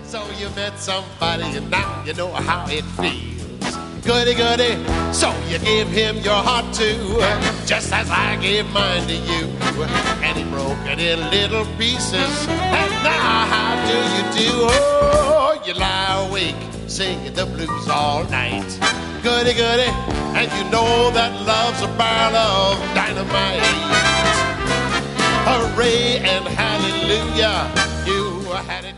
So you met somebody and now you know how it feels. Goody, goody, so you gave him your heart too, just as I gave mine to you. And he broke it in little pieces, and now how do you do? Oh, you lie awake singing the blues all night. Goody, goody, and you know that love's a barrel of dynamite. Hooray and hallelujah, you had it.